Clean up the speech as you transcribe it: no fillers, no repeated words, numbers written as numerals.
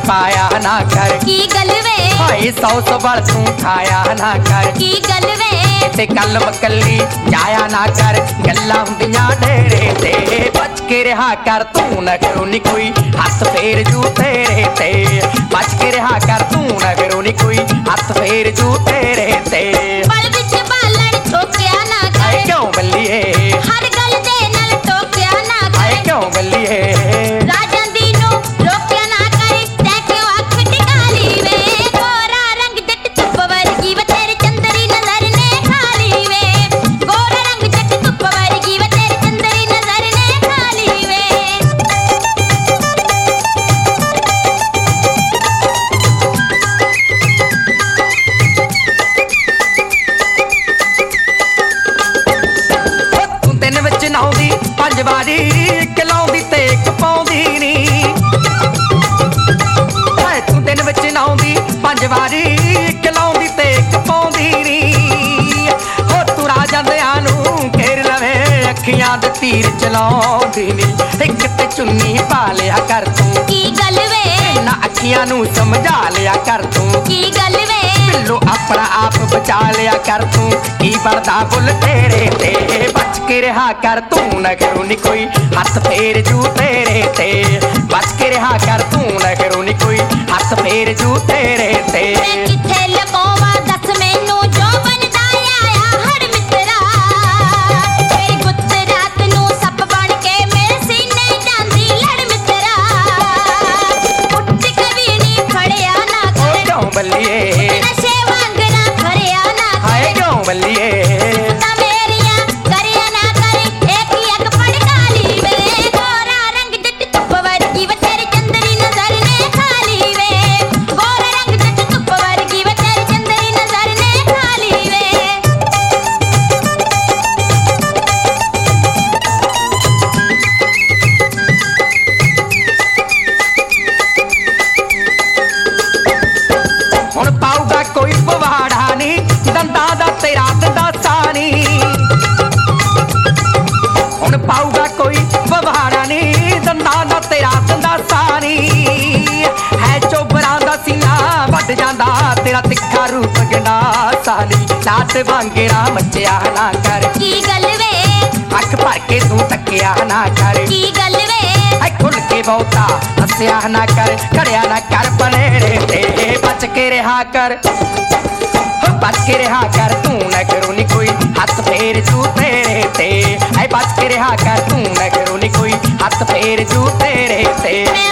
पाया ना कर। की गल वे हाय 100 सवाल तू खाया ना कर। की गल वे ते कल मकली जाया ना कर। गल्लां हुंदियां डेरे ते बच के रहा कर तू न करो नी कोई हथ फेर जू तेरे ते। बच के रहा कर तू न करो नी कोई हथ फेर जू तेरे ते। पल विच बालण ठोकिया ना कर। हाय क्यों बल्लिए हर गल दे नाल टोकिया ना कर। हाय क्यों बल्लिए राजां दी नूं रोकिया ना कर। तै क्यों अख टिकाली वे गोरा रंग जट धुप वर्गी वे तेरे चंदरी नजर ने खाली वे। गोरा रंग जट धुप वर्गी वे तेरे चंदरी नजर ने खाली वे। तू दिन विच नहाउंदी 5 वारी इक लाउंदी ते इक पाउंदी नी। हाय तू दिन विच नहाउंदी 5 वारी इक लाउंदी ते इक पाउंदी नी। हो तू राजां दियां नूं घेर लवे अखियां दे तीर चलाउंदी नी। इक ते चुन्नी पा लिया कर तू की गल वे ना अखियां नूं समझा लिया कर तू। की गल वे पिल्लो अपना आप बचा लिया कर तू की बरदा बुल तेरे ते। बच के रहा कर तू न करो नी कोई हथ फेर जू तेरे ते। बच के रहा कर तू न करो नी कोई हथ फेर जू तेरे ते। मैं किथे लकोवा दस मैनू जो बनदा आया हर मित्रा। तेरी गुत्त रात नू सप बन के मेरे सीने जांदी लड़ मित्रा। उठ कभी नी खड़िया ना ओ कर। क्यों बल्लिए नशे वांगना खड़िया ना हाय कर। क्यों बल्लिए ता मेरिया करिया ना कर। एक ही अग पड़काली वे गोरा रंग जट धुप वर्गी वे तेरे चंदरी नजर ने खाली वे। गोरा रंग जट धुप वर्गी वे तेरे चंदरी नजर ने खाली वे। ਹੁਣ ਪਾਊਗਾ ਕੋਈ ਪਵਾੜਾ ਨੀ ਦੰਦਾਂ ਦਾ ਤੇਰਾ ਦੰਦਾਸਾ ਨੀ। ਹੁਣ ਪਾਊਗਾ ਕੋਈ ਪਵਾੜਾ ਨੀ ਦੰਦਾਂ ਦਾ ਤੇਰਾ ਦੰਦਾਸਾ ਨੀ। ਹੈ ਚੋਬਰਾਂ ਦਾ ਸੀਨਾ ਵੱਢ ਜਾਂਦਾ ਤੇਰਾ ਤਿੱਖਾ ਰੂਪ ਗੰਡਾਸਾ ਨੀ। ਲਾਟ ਵਾਂਗੇਰਾ ਮੱਚਿਆ ਨਾ ਕਰ। की गल वे ਅੱਖ ਭਰ ਕੇ ਤੂੰ ਤੱਕਿਆ ਨਾ ਕਰ। की गल वे ਐ ਖੁੱਲ ਕੇ ਬਹੁਤਾ ਹੱਸਿਆ ਨਾ ਕਰ। ਖੜਿਆ ਨਾ ਕਰ ਪਨੇਰੇ ਤੇ ਬਚ ਕੇ ਰਿਹਾ ਕਰ। ਹੋ ਬਚ ਕੇ ਰਿਹਾ ਕਰ ਤੂੰ ਨਾ ਕਰੋ ਨੀ ਕੋਈ ਹੱਥ ਫੇਰ ਜੂ ਤੇਰੇ ਤੇ। ਐ ਬਚ ਕੇ ਰਿਹਾ ਕਰ ਤੂੰ ਨਾ ਕਰੋ ਨੀ ਕੋਈ ਹੱਥ ਫੇਰ ਜੂ ਤੇਰੇ ਤੇ। मैं